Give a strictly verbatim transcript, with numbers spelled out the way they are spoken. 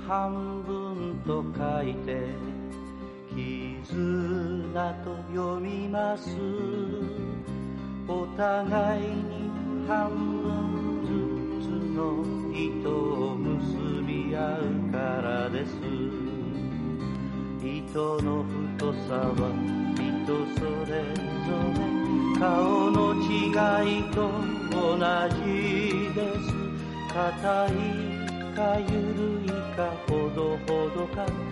半分と書いて絆と読みます。お互いに半分ずつの糸を結び合うからです。糸の太さは人それぞれ、顔の違いと同じです。硬いかゆるいかほどほどか